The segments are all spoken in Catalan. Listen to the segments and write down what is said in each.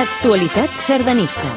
Actualitat sardanista.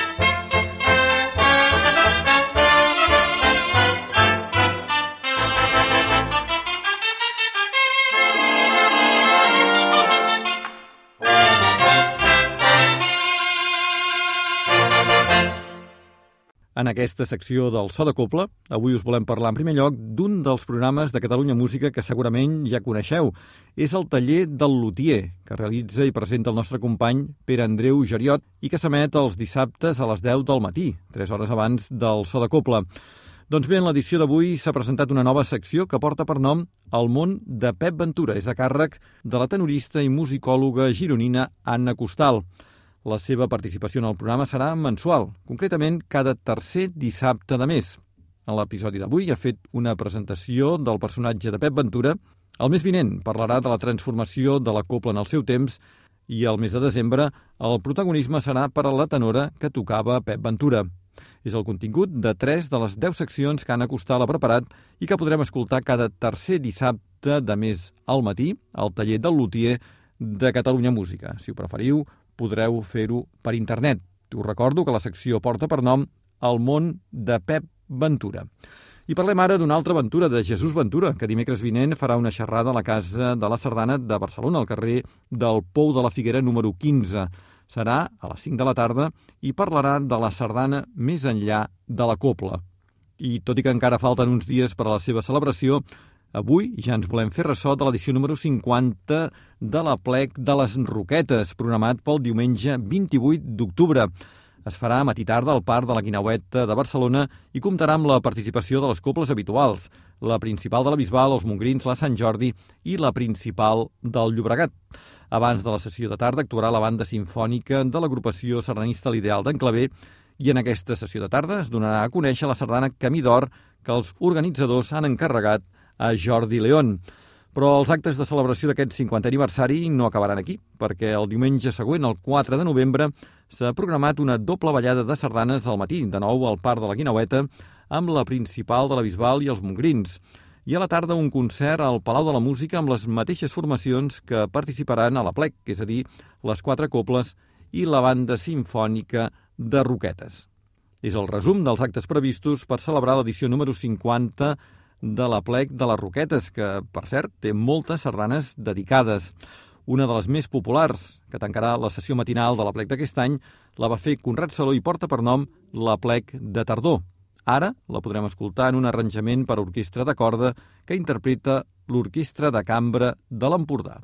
En aquesta secció del So de Cobla, avui us volem parlar en primer lloc d'un dels programes de Catalunya Música que segurament ja coneixeu. És el taller del lutier, que realitza i presenta el nostre company Pere Andreu Geriot i que s'emet els dissabtes a les 10 del matí, 3 hores abans del So de Cobla. Doncs bé, en l'edició d'avui s'ha presentat una nova secció que porta per nom El món de Pep Ventura. És a càrrec de la tenorista i musicòloga gironina Anna Costal. La seva participació en el programa serà mensual, concretament cada tercer dissabte de mes. En l'episodi d'avui ha fet una presentació del personatge de Pep Ventura. El mes vinent parlarà de la transformació de la cobla en el seu temps i el mes de desembre el protagonisme serà per a la tenora que tocava Pep Ventura. És el contingut de 3 de les 10 seccions que Anna Costal ha preparat i que podrem escoltar cada tercer dissabte de mes al matí al taller del lutier de Catalunya Música. Si ho preferiu, podreu fer-ho per internet. Us recordo que la secció porta per nom El món de Pep Ventura. I parlem ara d'una altra aventura de Jesús Ventura, que dimecres vinent farà una xerrada a la Casa de la Sardana de Barcelona, al carrer del Pou de la Figuera número 15. Serà a les 5 de la tarda i parlarà de la sardana més enllà de la cobla. I tot i que encara falten uns dies per a la seva celebració, avui ja ens volem fer ressò de l'edició número 50 de l'Aplec de les Roquetes, programat pel diumenge 28 d'octubre. Es farà a matí tarda al Parc de la Guineueta de Barcelona i comptarà amb la participació de les cobles habituals, la principal de la Bisbal, els Montgrins, la Sant Jordi i la principal del Llobregat. Abans de la sessió de tarda actuarà la banda simfònica de l'agrupació sardanista L'Ideal d'en Clavé i en aquesta sessió de tarda es donarà a conèixer la sardana Camí d'Or que els organitzadors han encarregat a Jordi León. Però els actes de celebració d'aquest 50è aniversari no acabaran aquí, perquè el diumenge següent, el 4 de novembre, s'ha programat una doble ballada de sardanes al matí, de nou al Parc de la Guineueta, amb la principal de la Bisbal i els Montgrins. I a la tarda un concert al Palau de la Música amb les mateixes formacions que participaran a l'Aplec, és a dir, les 4 cobles i la banda simfònica de Roquetes. És el resum dels actes previstos per celebrar l'edició número 50 de l'Aplec de les Roquetes, que, per cert, té moltes sardanes dedicades. Una de les més populars, que tancarà la sessió matinal de l'Aplec d'aquest any, la va fer Conrad Saló i porta per nom l'Aplec de Tardor. Ara la podrem escoltar en un arranjament per a orquestra de corda que interpreta l'Orquestra de Cambra de l'Empordà.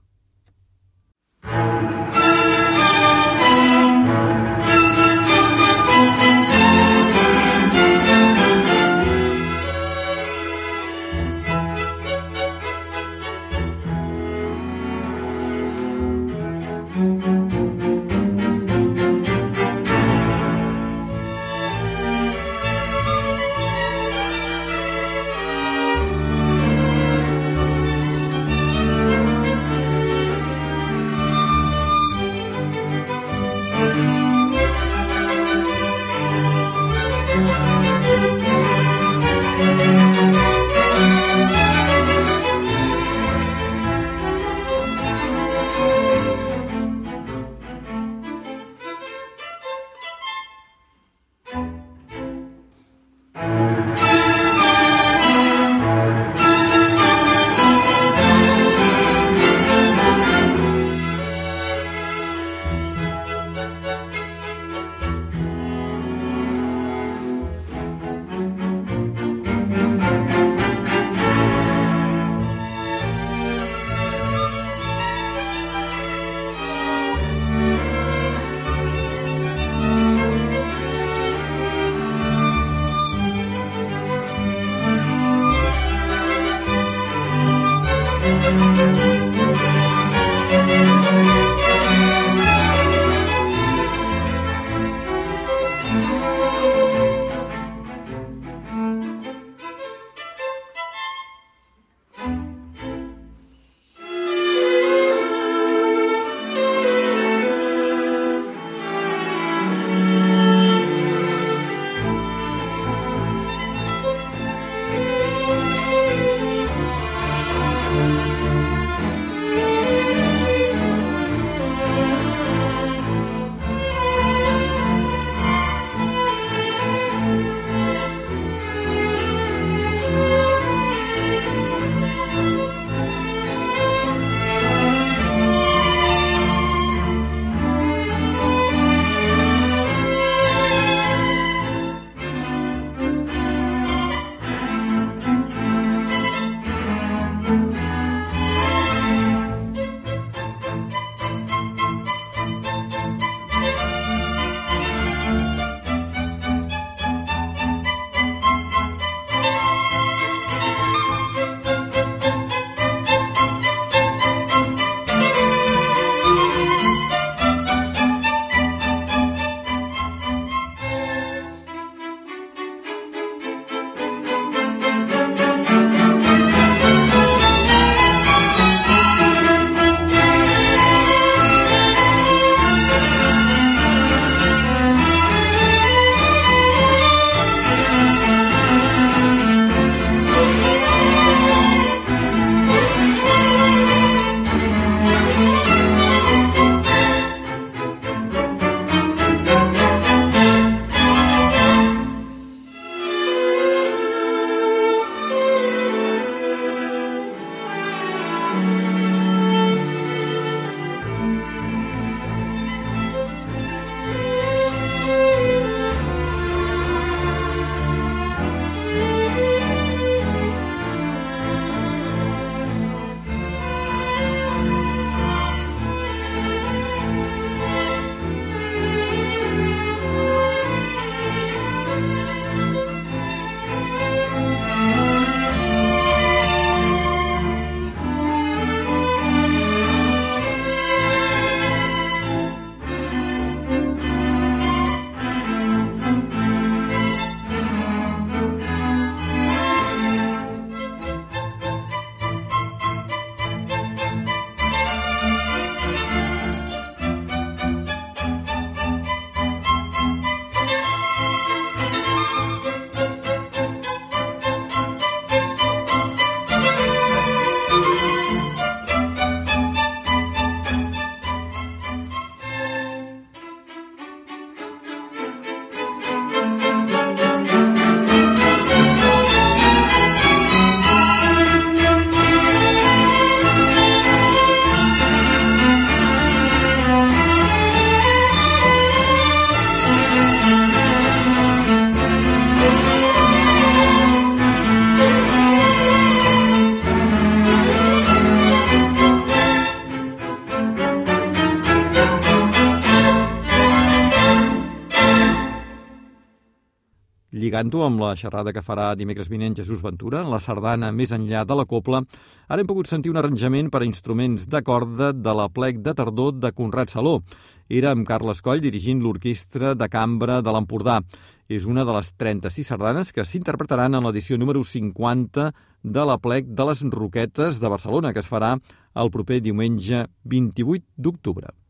Lligant-ho amb la xerrada que farà dimecres vinent Jesús Ventura, la sardana Més enllà de la copla, ara hem pogut sentir un arranjament per a instruments de corda de l'Aplec de Tardor de Conrad Saló. Era amb Carles Coll dirigint l'Orquestra de Cambra de l'Empordà. És una de les 36 sardanes que s'interpretaran en l'edició número 50 de l'Aplec de les Roquetes de Barcelona, que es farà el proper diumenge 28 d'octubre.